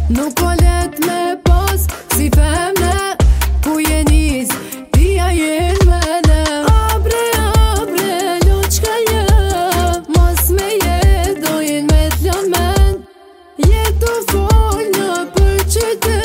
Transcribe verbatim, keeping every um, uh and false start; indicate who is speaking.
Speaker 1: Nuk o let me pas si femne, ku je nis, tia jen mene. Abre, abre, loqka je, mas me jet dojnë me t'lën men. Jetu fol në për qytet.